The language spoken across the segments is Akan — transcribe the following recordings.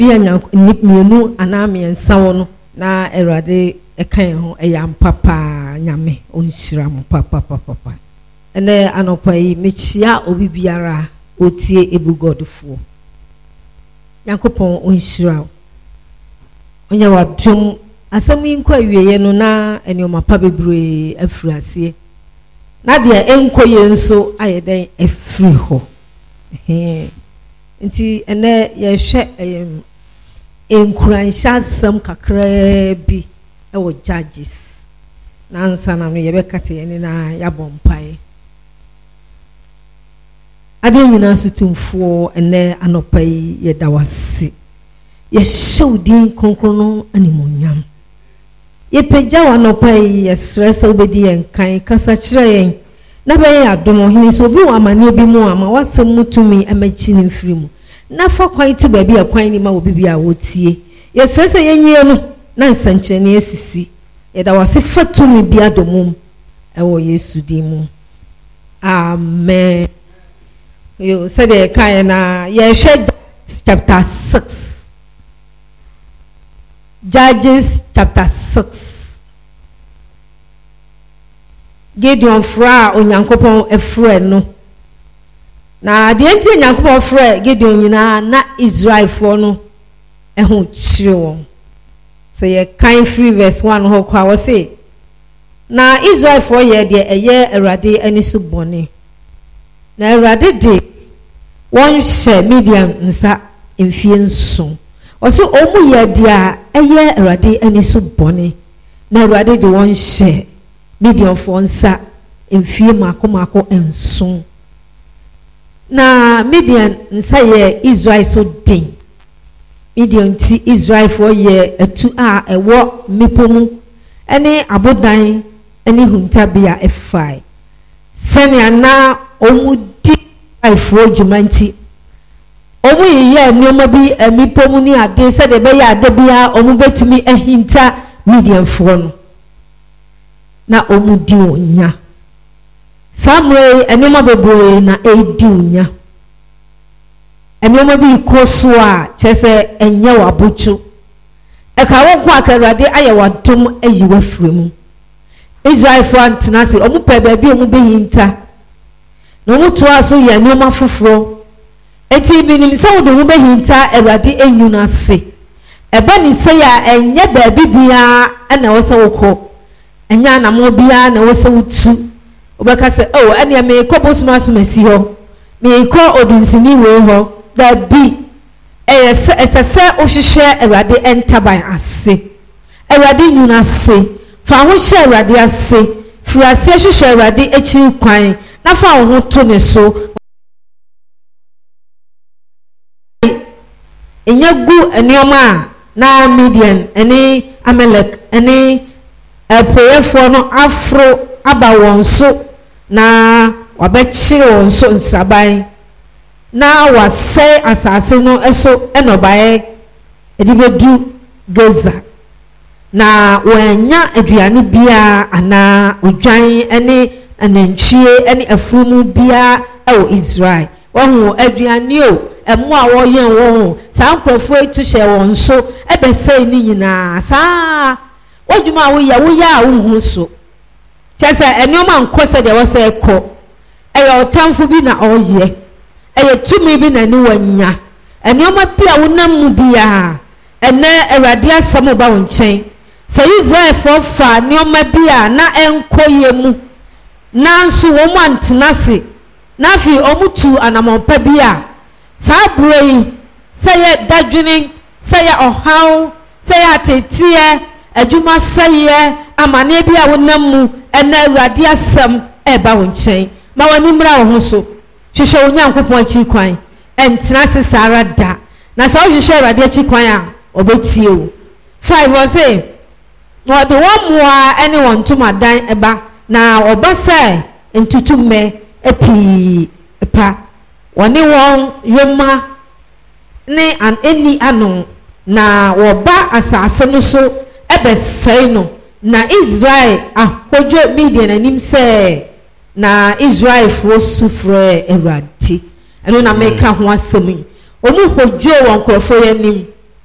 bi anya mienu anami ensawo no na Erade ekan ho eyam papa nyame onhyira mo papa ene anopa yi mechia obi biara otie ebu godfo Yankopon onhyira onya wadum asem yinkwa wieye no na enioma pa bebre afurase na de enkoye nso ayeden afri ho nti ene ye hwe enkuransha sam kakra bi ewo Judges na nsa na no ye bekate ye na yabompai ade nyina sutumfo ene anopai ye dawasi ye showdin konkrono animonyam ye pagya wanopai ye stress obedi enkan kasa kire yen na be ye adomo hini so bi amane bi mu ama wasem mutumi amachi ne mfiri mu na fa kwan to ba bi akwan ni ma obi bi a wotie ye stress ye nwie no na nsanche ne esisi ye dawasi fatumi bi adomum ewo Yesu din mu amen. You said the Kayana, chapter 6. Judges chapter 6. Gideon fra onyankopon efre no. Na de enti onyankopon fra Gideon nyina na Israel for no ehun chire won. Say ye kind free verse 1 ho kwa wo say. Na Israel for ye de eye Awurade ani so bone. Na Awurade de won she medium nsa emfie nso oso omu ye dia eye Awurade ani so bone na Awurade de won she medium for nsa emfie mako enso na medium nsa ye Israel so din medium ti Israel for ye etu a ewo mipomu ene abodan ene huntabia efai sene na omu di ifo jumanti omu ye nioma bi emipomu ni ade se de be ya ade bia omu betumi ehinta medium fo no na omu di onya samre enema bebo na edi onya enema bi koso a chese enye wabochu e ka wo kwa Awurade aye wadom ayi wafremu Israel fo antena se omu pe ba bi omu behinta no mutu aso ye nioma foforo eti binim se wo de wo behinta Awurade enyu na se eba ni se ya enye ba bibia na wo se wokọ enya na mo bia na wo se wutu obeka se oh ene me kobosmas masi ho me ko odunsini we ho da bi esese ohwehwe Awurade entaban ase Awurade nyu na se fa ho hwe Awurade ase furase hwehwe Awurade echi kwan na fa ho to ne so enyegu enioma na Midian eni Amalek eni epoyefo no afro aba wonso na wabechire wonso nsaban na wasai asase no eso enobae edibedu Gaza na wanya aduane bia ana odwan eni ananchie eni afurumu bia ewo Israel wohu aduane o emu a wo yen wo sa nkrofo etu hye won so ebesai ni nyina sa wodwuma wo ya wo so chese enioma nkose de wo se ekọ eyo tamfo bi na oye eyo tumi bi na ni wanya enioma bia wo nam mu bia ene Awurade asem ba wo nchen se Israel for fa enioma bia na enkoye mu nanso wo mu antenase na fi omutu anamompa bia sa broi se ye dadwinin se ye ohaw se ye atetie adwuma seye amane bia wo nam mu ene Awurade asem eba wo nchen ma wani mra wo ho so hwehwe onyankopon achi kwan entenase sara da na sa wo hwehwe Awurade achi kwan a obetie wo 5 wo say no de wo moa ene won tomadan eba na obasa entutumme epi epa woni won yoma ne an eni ano na woba asase no so ebesai no na Israel ahojo Midian anim se na Israel fo sufre Awurade eno na meka ho asemi omu hojo won krofo yanim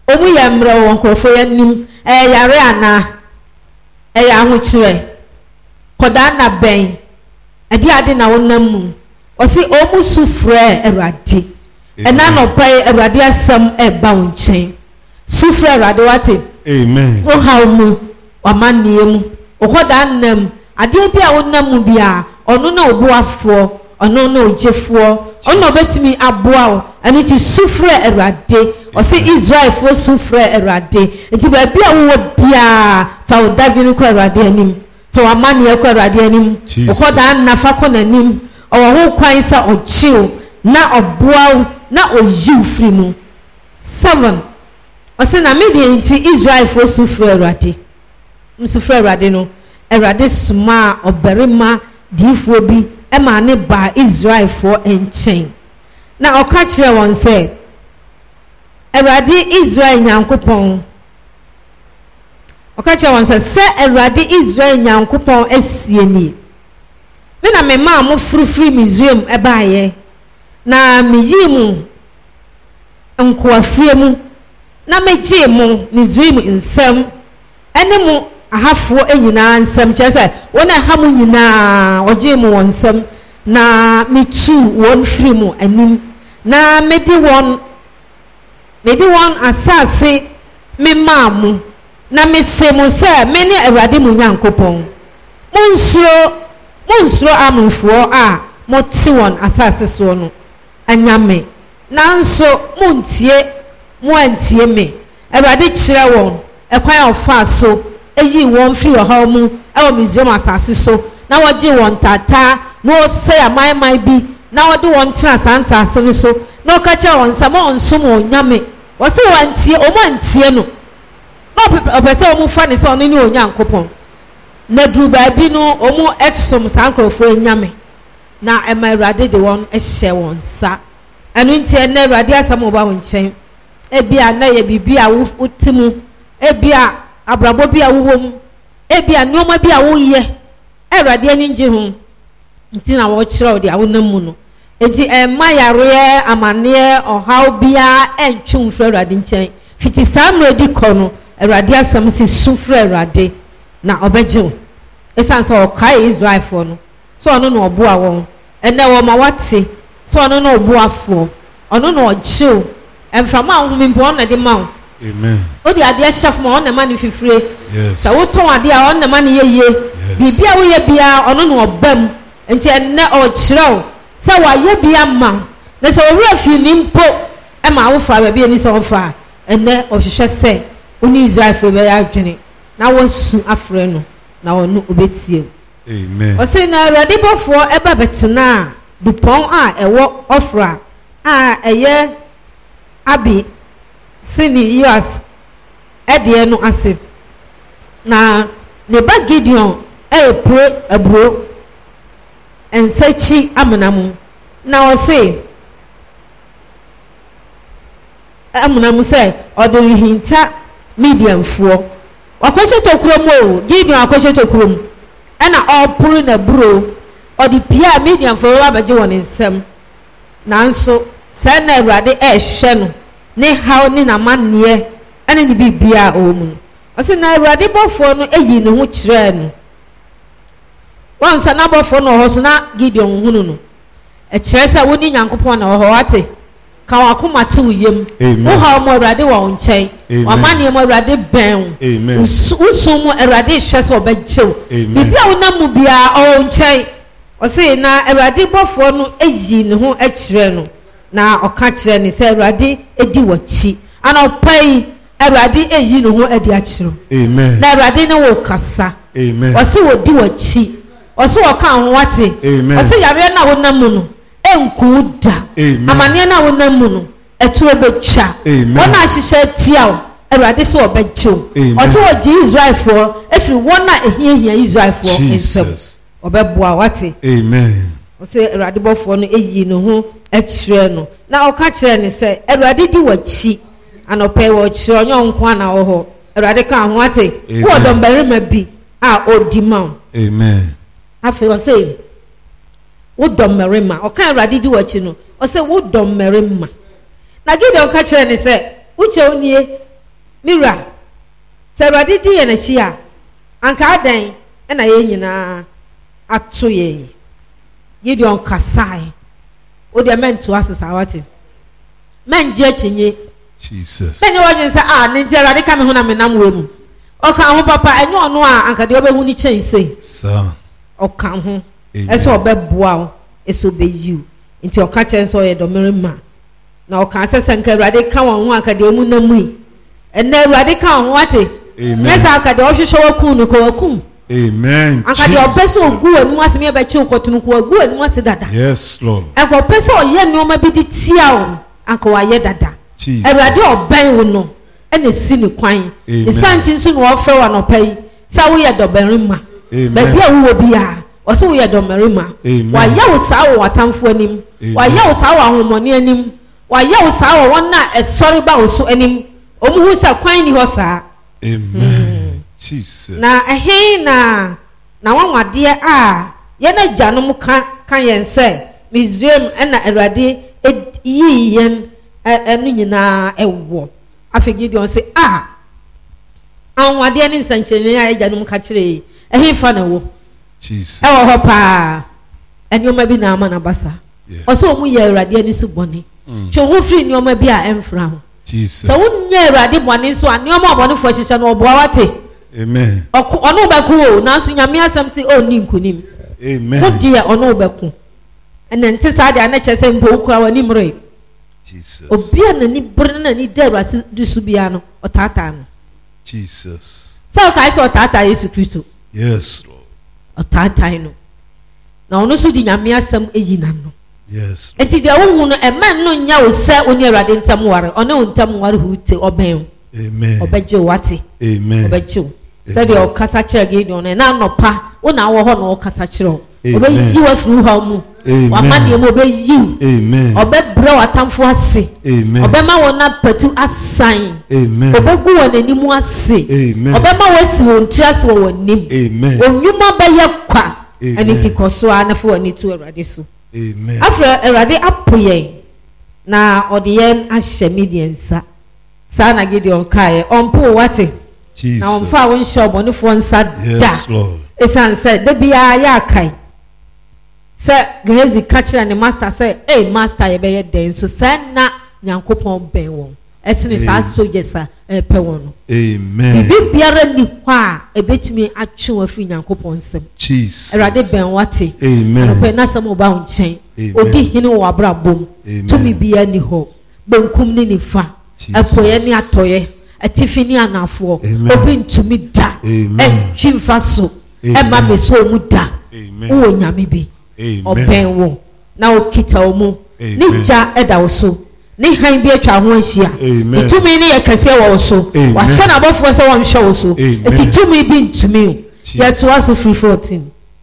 omu ye mre won krofo ye nim yare ana ya ho kire koda na ben ade ade na wonam mu o si omu sufre Awurade ena no pai Awurade asem eba won chen sufre Awurade wate amen o ha mu wamanie mu o koda nam ade bia wonam mu bia ono na obuafo ono na ojefo ono betimi aboa o ani ti sufre Awurade o se Israel fo sufre Awurade enti ba bia wo bia fa o dadwini ko Awurade anim to amane ko Awurade anim o koda na fa ko nanim o ho kwan sa o chiw na oboa na oyiw firi mu 7 o se na me de enti Israel fo sufre Awurade msufre Awurade no Awurade suma oberima difo bi ema ne ba Israel fo enchen na oka kire won se Awurade Israel nyankopon oka kire won se Awurade Israel nyankopon asieni me na me ma mo frufri Misraim ebaaye na me yimu nkoafie mu na me gye mo Misraim nsem ene mo ahafo enyina nsem kyese wona ha mu nyina oje mu wonsem na mitu won free mu anim na medi won asase me mamu na mese mu se me ne Awurade mu nyankopon monsuro amfo a moti won asase so no anyame nanso muntie mu antie me Awurade kire won ekwan ofa so eyi won free oha mu e Misraim asase so na woje won tata no say amai bi na wode won tena sansa asase so na okacha won sama onsom onyame wo se wantie o mantie no no opese o mu fa ne se ono ni onyankopon na duru ba bi no o mu exom sankrofo onyame na ema Awurade de won ehye won sa anu ntie na Awurade asamo ba won chen ebia na ye bibia wo utimu ebia abrabo bia wo ebia nyoma bia wo ye Awurade ani nje ho ntina wo kire o de awonam mu no enti mayare amane ohaw bia entwum fra Awurade nchen fiti samre di kono Awurade asam si sufra Awurade na obejew esanse o kai Israel fo no so ono no oboa won ene wo ma wate so ono no oboafo ono no ojew emframa ahomimpo na de mawo amen odi ade chef ma on ma ne fifire yes sa wo ton ade a on ma ne yeye bibia wo ye bia ono no obam enti enne o kirew sa wa ye bia ma na se wo rafi nimpo e ma wo fa ba bia ni se wo fa enne o hwehwe se oni Israel fo be ya dwene na wo su afre no na wo no obetie amen o se na Awurade bofo e ba betena dupon a ewo ofra a eye abi sini US ede no ase na ne ba Gideon pro abro ensachi amunamu na o se amunamu se odo hinta medium fo wakwese tokrom o Gideon akwese tokrom ana opuru na bro odi pia medium fo wa baje won nsem nanso se na Awurade hye no ne haw ni na manne ene ni bibia o mu o se na Awurade bofo no eyi ne ho kire no wansa na bofo no ho so na Gideon hunu no e kire sa woni nyankopon na ho wate ka wakoma te uyem wo ha mo Awurade wo nchen wa manne mo Awurade ben usum mo Awurade hye so obejew bibia wo na mu bia o nchen o se na Awurade bofo no eyi ne ho akire no na oka kire ni se Awurade edi wachi ana opai Awurade eyi ne ho adi akire amen na Awurade ne wo kasa amen o se wo di wachi o se wo ka ho wate o se yare na wo namu no enku da amane na wo namu no etu obetwa wona ahihye tia Awurade se obejew o se wo gi Israel for efiri wona ehihia Israel for ensem obeboa wate amen o se Awurade bofo no eyi ne ho akire no na oka kire ni se Awurade di wachi anope wo kire onyo nko na wo ho Awurade ka ho ate wo do mbarima bi a odima amen afi o se wo do mbarima oka Awurade di wachi no o se wo do mbarima na Gideon ka kire ni se uche onie Mira, Saradi di and a shia, and Cardan, and I yena at 2 ye. Gideon Kasai, or they meant to us as our team. Men judging ye. Jesus. Then you audience say, Ninja Radical Hunam women. O come papa, and you know, Uncle the other who change say, Sir. O come home. As all bed wow, it's obey you into your catch and so a domerima. Now, cancer and Radical on one cademuna. And then Radical what it? Yes, I can also show a coon. Amen. Uncle your person good must be about you, cotton good must that. Yes, Lord. And for person, yet no maybe the tiao, Uncle Ayedada. Jesus. Everybody obey no. And the sin quine. The sentence soon will fail and pay. So we are the berima. But here we will be. Also we are the merima. Why you saw what time for him? Why you saw our money in him? Why you saw one night a sorry about so any who's a quine hosa? Amen. Jesus. Na a na one my dear yena janum can say museum and a ready it yen na a war. I figured you say and what dear in Sanctuary I janum catchery a he fan Jesus. Oh, papa, and you may be now, Manabasa. Also, we are ready any subonny. So, who free you may be a enfrown. Jesus. So, wouldn't you ready one is one, no more one for Shishan or Boate? Amen. Or no baku, now soon your mere some say, oh, Nimkunim. Amen. Oh, dear, or no baku. And then Tessade and Nature same book our Nimre. Jesus. Or be an any burden any debra do Subiano or Tatan. Jesus. So, I saw Tata is to Christo. Yes, Lord. O tata no na ono so di nyame asem eyina no yes enti de wo hu no e man no nya wo se oni awade ntam ware ono ntam ware hu te oben amen obeje wate amen obeje se de o kasa kire ge no na anopa wo na wo ho no o kasa kire obeyi wa furu ha mu wa ma de mo obeyi amen obebre watamfo ase amen obema wo na patu asan amen obegu wo nanimu ase amen obema wo si wo ntiase wo nim amen onwuma beye kwa eni ti koso anafo ani tu awade so amen afra awade apoye na odiyen ahye mediensa sa na Gideon kai onpo wate Jesus na onfa won show bonifo nsa da yes Lord esan say de bia ya kai say Gehazi catcher and the master say hey master ye be den so say na Nyankopon ben won esene sa sojesa pe won amen bibi biara ni ho a ebetumi atwe wafi Nyankopon nsem Jesus erade ben wate amen pe na sam oba nchen odi hini wo abrabom tumi bia ni ho benkum ni nifa apoye ni atoye atifi ni anafo obi ntumi da twimfa so e ma me so mu da wo nyame bi open wo na okita omu ni ja eda wo so ni han bi atwa ho ahia itumi ni yakase wo so wa hye na bofo se wo nhwe wo so itumi bi ntumi ya to aso 14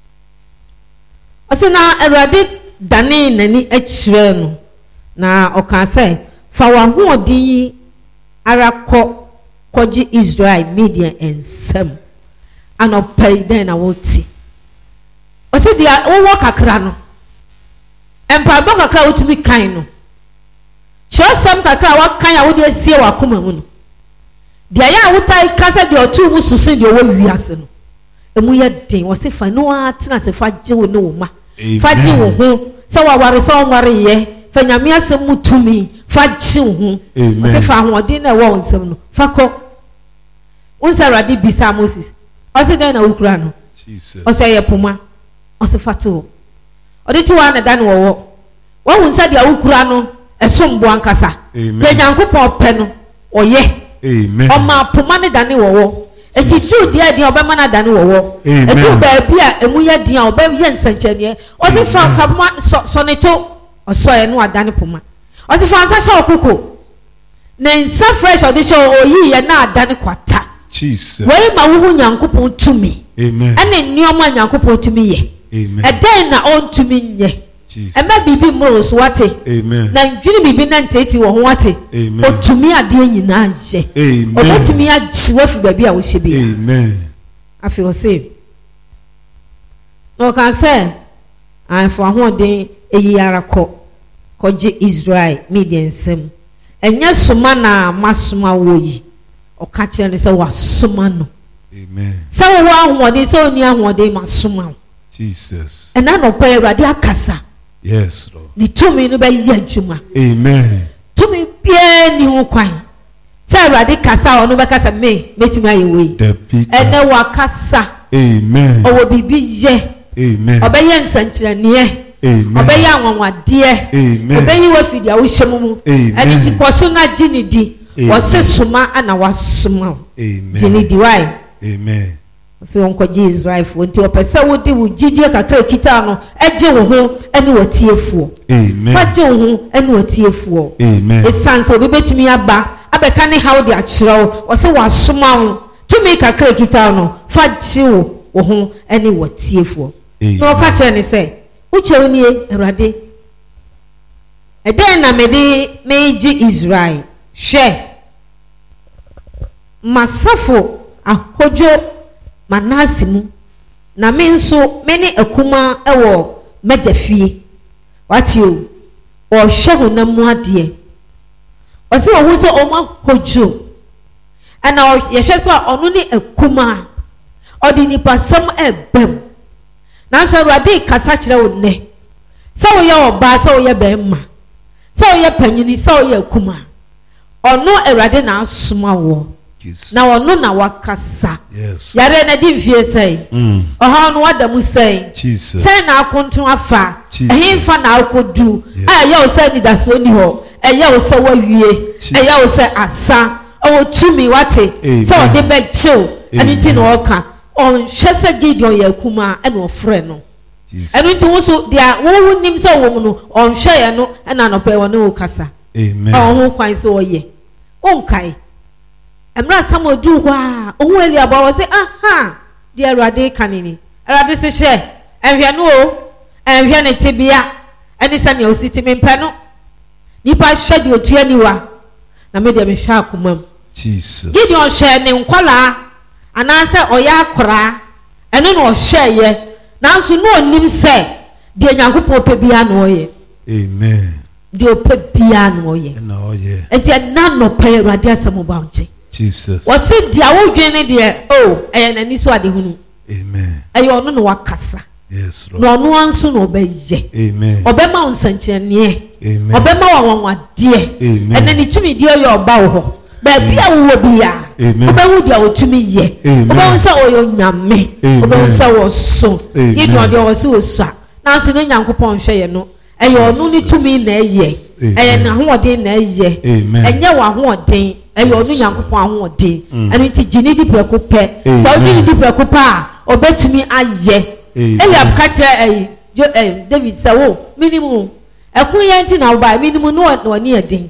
asena erade dane nani akire no na oka say fa wa ho odin ara koji Israel media ensem anopai den na woti ose dia wo kakra no empa bo kakra wotumi kan no chosam kakra wa kan ya wo de sie wa koma mu no dia ya wotai kasa de otu mu susin de wo wiase no emu ye den wo se fa no atena se fa je wo no wo ma fa je wo ho se wa ware se wo ware ye fa nyame asem mutumi fa je wo ho wo se fa ho odin na wo nsem no fa ko unsa radi bisa Moses o se den na wukura no Jesus o se ye poma o se fato o de tuwa na dan wo wo unsa dia wukura no esombo ankasa de Nyankopon pe no oye amen o ma poma ne dan wo eti ju dia obema na dan wo etu ba bia emu ye dia obe ye nsanchanie o se fa soneto o so ye no adan poma o se fa ansa sha okoko na nsa fresh o de sha oyi ye na adan kwata Jesus we ma wo Nyankopon tumi amen ene nioma Nyankopon tumi ye amen eden na on tumi nye Jesus ema bibi moro so wate amen na ndwini bibi na nteti wo ho wate amen otumi ade nyina ye amen obetumi agye wafi baby a wo hye bia amen afi o say no kan say an for ho den eyi ara koji Israel media nsem enye soma na masoma wo yi ɔka kyerɛ no sɛ wasoma no. Amen. Sɛ wo ahoɔden sɛ oni ahoɔden ma soma wo. Jesus. Ɛna nɔpɛ Awurade akasa. Yes, Lord. Ne tumi no bɛyɛ adwuma. Amen. Tumi biara ni ho kwan. Sɛ Awurade kasa ɔno bɛkasa metumi ayɛ wei. Ɛnɛ wakasa. Amen. Ɔwɔ biribi yɛ. Amen. Ɔbɛyɛ nsɛnkyerɛnneɛ. Amen. Ɔbɛyɛ anwanwadeɛ. Amen. Ɔbɛyi wafidi a wohyɛ mu mu. Ɛne ti kɔ so na gye ne di. Wɔse soma ana wasoma wo. Amen. Gye ne di wae. Amen. Sɛ wɔnkɔgye Israelfoɔ nti ɔpɛ sɛ wode wo gyidie kakra kita no ɛgye wo ho ɛne wɔtiefoɔ. Amen. Wagye wo ho ɛne wɔtiefoɔ. Amen. Ɛsiane sɛ obi bɛtumi aba abɛka ne haw de akyerɛ wo ɔsɛ wasoma wo tumi kakra kita no fa gye wo ho ɛne wɔtiefoɔ. Na ɔka kyerɛ ne sɛ wokyɛ wo nie Awurade ɛdɛn na megye Israel hwɛ masafo ahodwo Manase mu na me nso me ne akuma ɛwɔ magya fie wate o ɔhwɛ honam mu adeɛ ɔsɛ ɔhu sɛ ɔma hodwo ɛna yɛhwɛ so a ɔno ne akuma ɔde nipasɛm ɛbɛm nanso Awurade kasa kyerɛ wo nnɛ sɛ woyɛ ɔbaa sɛ woyɛ bɛrima sɛ woyɛ panyini sɛ woyɛ akuma ɔno Awurade na asoma wo na ɔno na wakasa. Yes. Yare na di mfie sɛn. Ɔha no wada mu sɛn. Jesus. Sɛn na akonto afa. Ɛhin fa na akodu. Ɛyɛ wo sɛ nidaso ni hɔ. Ɛyɛ wo sɛ wawie. Ɛyɛ wo sɛ asa. Ɔwɔ tumi wate. Sɛ ɔde bɛkyew. Ɛni ti na ɔka. Ɔnhwɛ sɛ Gideon yɛ kuma ɛna ɔfrɛ no. Ɛni ti wo so dia wo nim sɛ wo mu no ɔnhwɛ yɛ no ɛna no pɛ wɔ ne wo kasa. Amen. Ɔho kwan sɛ ɔyɛ. Ɔnkae. Emra Samuel du hwa ohu Eliab wa say aha de Awurade kanini Awurade se hye enhwe no o enhwe ne tebia eni se ne ositi mempe no nipa hye de otua niwa na me de me hwa akomam Jesus. Gideon hye ne nkwala ananse oya akora eno no hye ye nanso no onim se de Nyankopon pe bia no ye. Amen. De ope bia no ye. No ye. Enti na no pe Awurade asamo ba nche. Jesus. Wasi dia wo dwene de eye nani so ade hunu. Amen. Eye ono no wakasa. Yes, Lord. No ono anso no obeye. Amen. Obema onsankyerene. Amen. Obema wawanwade. Amen. Ene ni tumi de oye oba wo ho. Ba bia wo bia. Amen. Obewu dia otumi ye. Obewu se oyo nyame. Obewu se wo so. Ye do de wo se osua. Na so ne Nyankopon hwe ye no. Eye ono ni tumi na eye. Eye na hoɔden na eye. Enye wa hoɔden. Eyo onu Nyankopon ahode enu ti gini di preko pe so gini di preko pa obetumi aye Eliab ka kire David say wo minimum ekun ye nti na wo ba minimum no oni edin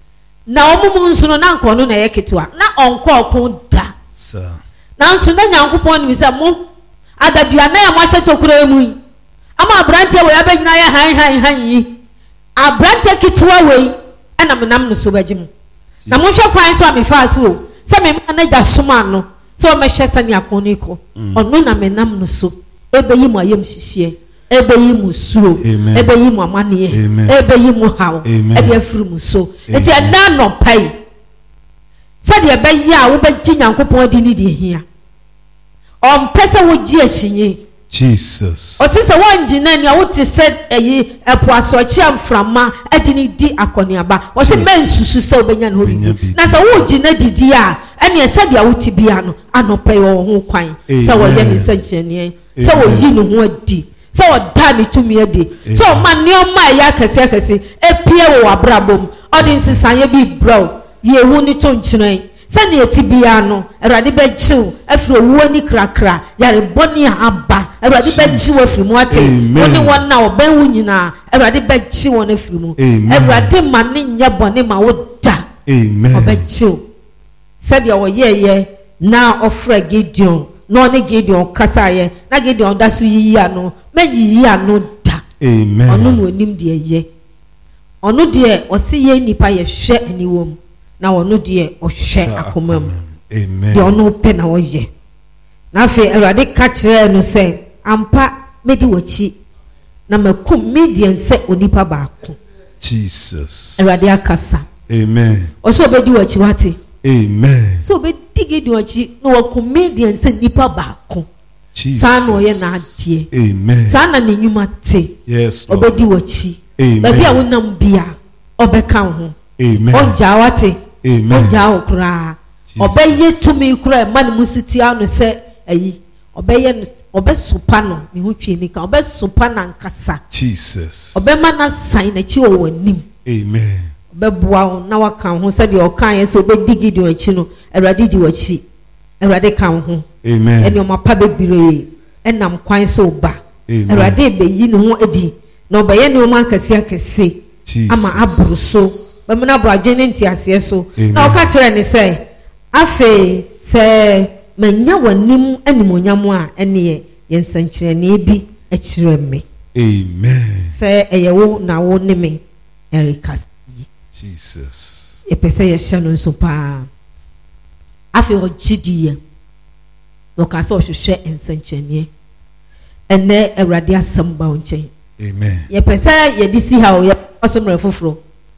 na omumu nso no na nko no na ye ketua na onko okun da sir na nso na Nyankopon ni say mo adadua na ya mo hye tokura mu ama abrante we abegyina ye han yi abrante ketua we na menam no so bagimu na mo hwe kwan so amefa so se me manager soma no so o mehwe sani akoniko ono na menam no so ebeyi mo ayem hihie ebeyi mo suro ebeyi mo amane ebeyi mo hawo e de afuru mo so enti na no pai se de ebeyi a wo begi Nyankopon adi ni de hia on pese wo gi achinye Jesus. O sise wanjina ni awuti said eyi epo asochi amframa adini di akoniaba. O se men susu se obenya no bi. Na se wo gina didi a ene e said awuti bia no anope yo ho kwan. Se wo ye ni sankyene. Se wo yi ni ho adi. Se wo da ni tumi adi. So man ni o ma ya kase epie wo abrabom. Odi nsisanye bi bro. Ye hu ni to nkyene. Sani etibia no Awurade bechiw afro wo ni krakra yare boni aba Awurade bechiw afri mu ate oni wona oban wu nyina Awurade bechiw won afri mu Awurade ma ne nya boni ma wo da amen obechiw said ya wo ye na ofra Gideon no ne Gideon kasa ye na Gideon da so yi ano manyi ano da amen onu no nim de ye onu de o se ye nipa ye hwe aniwom na wono de ohwe akomam amen de ono pe na wo ye na fe Awurade ka kire no se ampa medi wachi na makum median se onipa baako Jesus Awurade akasa amen o so bedi wachi wate amen so Gideon no comedian said nipa baako. San no ye na adie. Amen. Sana ne nyuma te. Yes. Obedi wachi. Amen. Baby a wonam bia obeka ho. Amen. Onja wate. Amen. Onja okra. Obeye tumi kura man musiti anu se ayi. Obeye obesupa no me hu twe nika obesupa na nkasa. Jesus. Obema na sign na chi o wanim. Amen. Obeboa na waka ho se de okan ye se obedi Gideon achi no Awurade di wachi. Awurade kan ho. Amen. Eni o mapa bebire enam kwan se oba. Amen. Awurade beyi ne ho adi. Na obeye ne o ma akase ama aburu so. Be me na bro adwene ntiase so. Na oka kire ne se afe se manya wanim animonyam a ene ye nsankyere ne bi akire me. Amen. Se eyewo na wo ne me Erika. Jesus. Epese ye hye no nso pa. Afe o gidiye. No ka se o hwehwe nsankyere ene Awurade asamba o nchen. Amen. Ye pese ye disi ha o ye osomre foforo.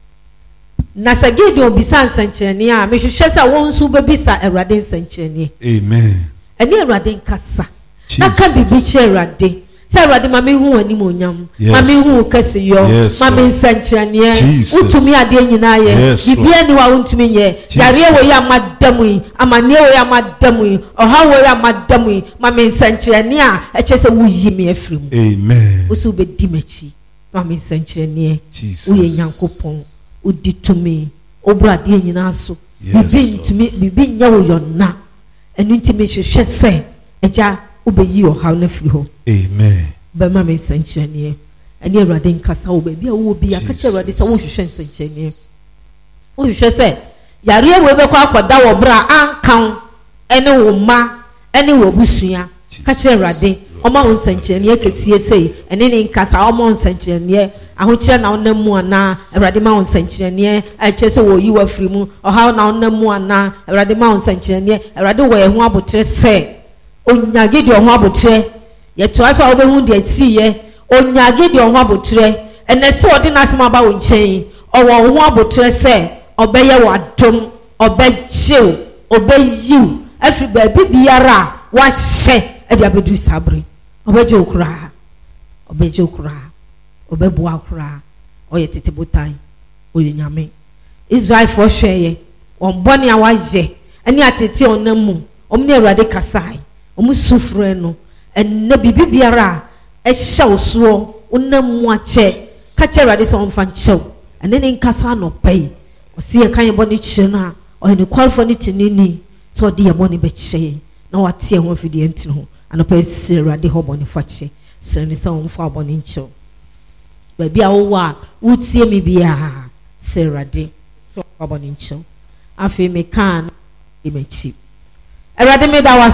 Na sa Gideon bisa nsankyere a me hwehwe se won so bebisa Awurade nsankyere. Amen. Ene Awurade nkasa. Na ka bibi che Awurade. Se Awurade ma me hu ani monyam. Ma me hu kase yo. Ma me nsankyere utumi ade nyina ye. Bibi ani wa untumi nye. Yare wo ya madam yi. Amane wo ya madam yi. Oha wo ya madam yi. Ma me nsankyere a eche se wo yi me afiri mu. Amen. Oso be di machi. Ma me nsankyere Jesus. Wo ye Nyankopon. Udi tumi obrade nyina so bibi nya wo yonna enu ntimi hwehwe se eja obeyi ohaw na firi ho. Amen. Ba ma me sankyerene eni Awurade nkasa wo ba bia wo bi akache Awurade se wo hwehwe sankyerene wo hwehwe se yare we be kwa akoda wo bra ankan ene wo ma ene wo busua kache Awurade oma wo sankyerene kesie sei ene ne nkasa oma wo sankyerene ahokyere na onam mu ana Awurade ma won sankyerene akyere se wo yi wa firi mu oha na onam mu ana Awurade ma won sankyerene Awurade wo ye ho abotre se onyage de ho abotre ye to aso wo be hu de asiye onyage de ho abotre ene se odi na asem aba wo nchen owo ho abotre se obeye wadom obejew obeyiw afri ba bibiara wa hye e dia bedu sabre obejew kura obebo akura oye titebotan oye nyame Israel for hweye onbone awaje ani atete onamu omni Awurade kasai omusufre no enne bibiara ehya oso onamu ache kache Awurade so onfa nchew enne ne nkasa no pai osie kan bone kire na oye ne kwalfo ne tinini so de yemone be kire na wate ho afidie ntino ho anopa esi Awurade ho bone fache sene se onfa bone nchew baby awowa utie mi bia Serade so aboni ncho afi me kan imechi Erade me da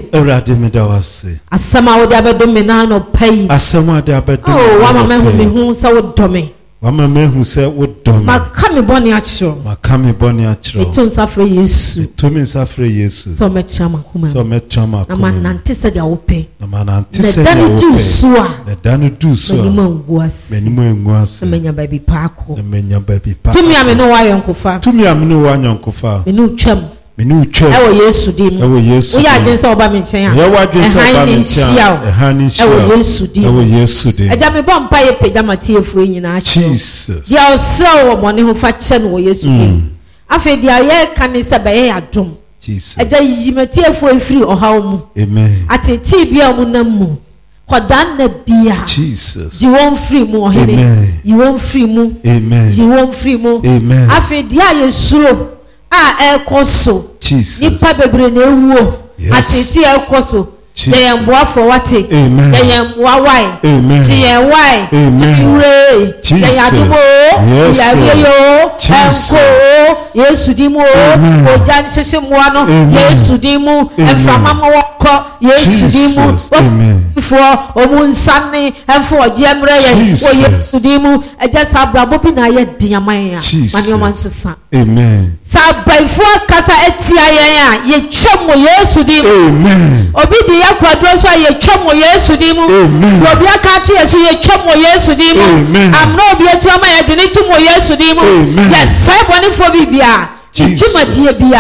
wase asama wo de abedo me na no pai asama de abedo oh wa mama hu me hu sa wo dome Wama mehu se wo dome. Makami boni achiro. Makami boni achiro. Eto nsafre Yesu. Eto mi nsafre Yesu. So metrama kuma. So metrama kuma. Na manante se dia ope. Na manante se dia ope. Na danu du suwa. Na danu du suwa. Menimo nguase. Menimo nguase. Menya baby pako. Menya baby pako. Tumi ameno wa yonkofa. Tumi ameno wa yonkofa. Menu twam. Menu twam. Ewo Yesu dim. Ewo Yesu. Oya adwense oba me nchen a. Ewo adwense oba me nchen. Ehani shia. Ewo Yesu dim. Ewo Yesu dim. Eja me bompa ye peda matiefu nyina achi. Jesus. Dia osra wo bone ho fa che no Yesu dim. Afi dia ye kanisa be ye adom. Jesus. Eja yimatiefu efiri ohaw mu. Amen. Ateti bia mu namu. Kodan na bia. Jesus. You won't free mu ohene. Amen. You won't free mu. Amen. You won't free mu. Amen. Afi dia yesuro a ekoso. Jesus. Nipa bebre na ewuo. Ateti ekoso. Ye mboa for wate. Amen. Ye mboa wai. Amen. Ti ye wai. Amen. Ure. Ye yadumo. Yes. Ya yo. Jesus. Yesu dimu. Ojan sese mwa no. Yesu dimu. Enfama mo wako. Yesu dimu. Amen. For omunsane enfo jemre ye. O Yesu dimu. Eja sabra bobi na ye diaman ya. Mani omansesa. Amen. Sabaifo kasa etia ye ya. Ye twemo Yesu dimu. Amen. Obi di ya kwadro so ye twemo Yesu dimu. Amen. Obi aka tu Yesu ye twemo Yesu dimu. Amen. Amno obi etu ama ye dini tu mo Yesu dimu. Amen. Yes, sai boni fo bibia. Ituma die bia.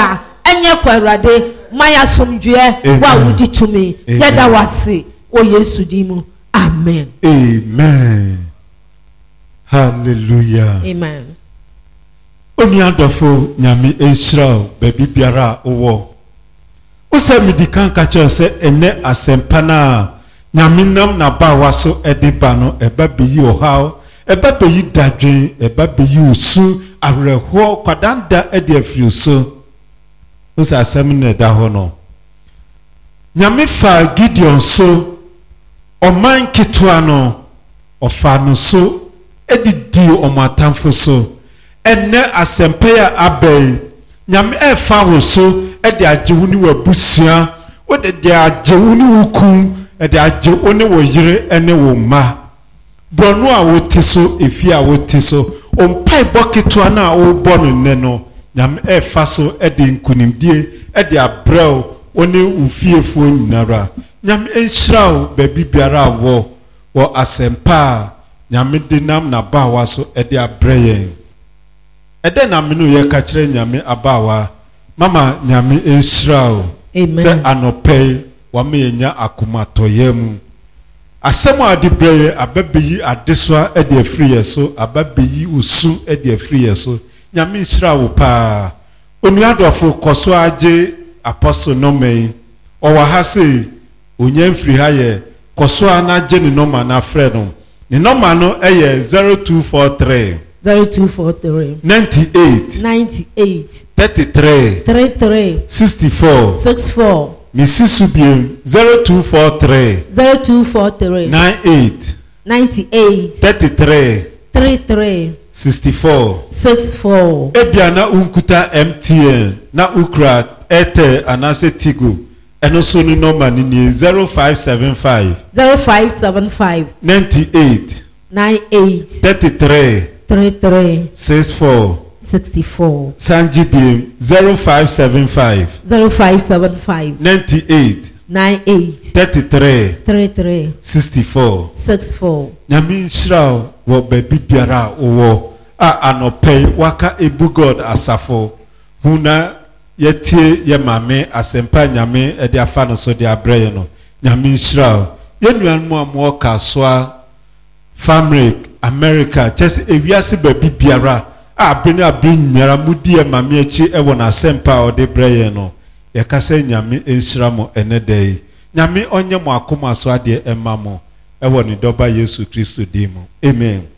enye kwarade maya somdwe wa wudi tumi yeda wase o Yesu dimu amen. Amen. Hallelujah. Amen. Oni adofo nyame enhyira baby biara owo. Ose medikan ka che se ene asempa na nyame nam na ba waso ediba no eba beyi ohaw eba beyi dadwen eba beyi usu awreho kwadanda edi afiuso. Ose asem na da ho no nyame fa Gideon so oman kitwa no ofa no so edidi omatamfo so enne asempa ya abei nyame efa wo so ede agyewu ni wabusua wode de agyewu ni wuku ede agyewu ni wo yire ene wo ma bronu a wote so efi a wote so ompai boketwa na wo bonu ne no nyame efa so ede nkunimdie ede abrel oni ufiefo nyinara nyame enhyirawo baby biara wo asempa nyame dinam na bawa so ede abreye ede na menu ye ka kire nyame abawa mama nyame enhyirawo se anope wa me nya akomatoyem asem ade breye ababeyi adeswa ede afiri yeso ababeyi usu ede afiri yeso nyame enhyirawo pa onuadofo koso age apostle no me o wa ha se onye mfiri ha ye koso ana je ni no ma na frɛ no ni no ma no eye 0243 98 33 64 Mrs. Subien 0243 98 33 64 Ebiana unkuta MTN na ukra Airtel anase Tigo eno so ni number ni 0575 98 33 64 Sanjibim 0575 98 33 64 Nyami nhyira wo baby biara owo a anope waka ebu God asafo huna yetie ye mame asempa nyame ede afa no so de abreye no nyame nhyira ye nuanmu amo ka soa family America just ewiase baby biara abeni abin nyara mudi ye mame echi ewo na asempa ode breye no ye kase nyame nhyira mo enedei nyame onye mo akoma so ade emma mo ewo ni doba Yesu Kristo dimu amen.